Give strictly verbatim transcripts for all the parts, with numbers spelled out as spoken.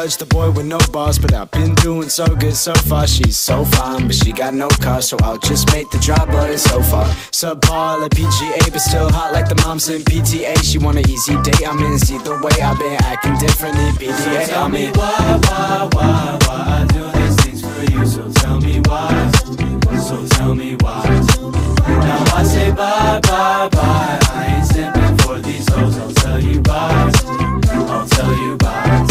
judge the boy with no balls, but I've been doing so good so far. She's so fine, but she got no car, so I'll just make the drive, but it's so far. Subpar like P G A, but still hot like the moms in P T A. She want an easy date, I'm in. See the way I've been acting differently, P T A. So tell me why, why, why, why I do these things for you. So tell me why, so tell me why. Now I say bye, bye, bye. I ain't simping for these hoes. I'll tell you bye, I'll tell you bye.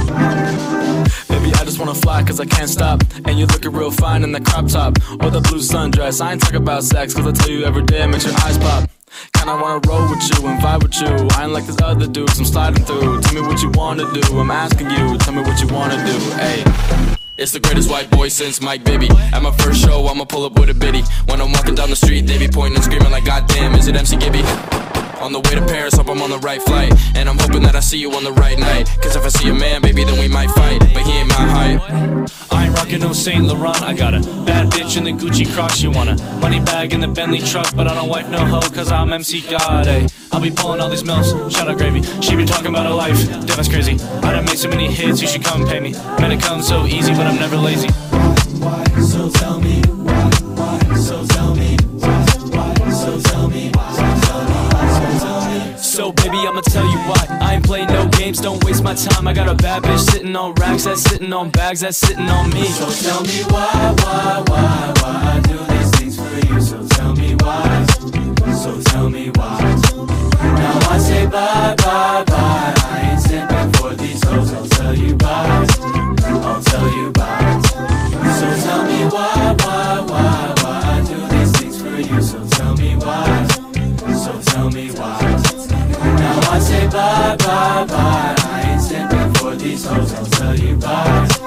Baby, I just wanna fly cause I can't stop. And you're looking real fine in the crop top or the blue sundress. I ain't talking about sex cause I tell you every day it makes your eyes pop. Kinda wanna roll with you and vibe with you. I ain't like these other dudes I'm sliding through. Tell me what you wanna do, I'm asking you. Tell me what you wanna do, ayy. It's the greatest white boy since Mike Bibby. At my first show, I'ma pull up with a biddy. When I'm walking down the street, they be pointing and screaming like, goddamn, is it M C Gibby? On the way to Paris, hope I'm on the right flight. And I'm hoping that I see you on the right night. Cause if I see a man, baby, then we might fight. But he ain't my height. I ain't rockin' no Saint Laurent. I got a bad bitch in the Gucci Crocs. She want a money bag in the Bentley truck, but I don't wipe no hoe cause I'm M C God, ayy. I'll be pulling all these mills, shout out gravy. She be talking about her life, damn that's crazy. I done made so many hits, you should come pay me. Man, it comes so easy, but I'm never lazy. Why, why, so tell me why, why, so tell me why, why, so tell me why, so tell me why, so tell me. So baby, I'ma tell you why. I ain't playing no games, don't waste my time. I got a bad bitch sitting on racks, that's sitting on bags, that's sitting on me. So tell me why, why, why, why I do these things for you. So tell me why, so tell me why. Now I say bye, bye, bye. I ain't simping for these hoes. I'll tell you bye, I'll tell you bye. So tell me why, why, why, why I do these things for you. So tell me why, so tell me why. Now I say bye, bye, bye. I ain't simping for these hoes. I'll tell you bye,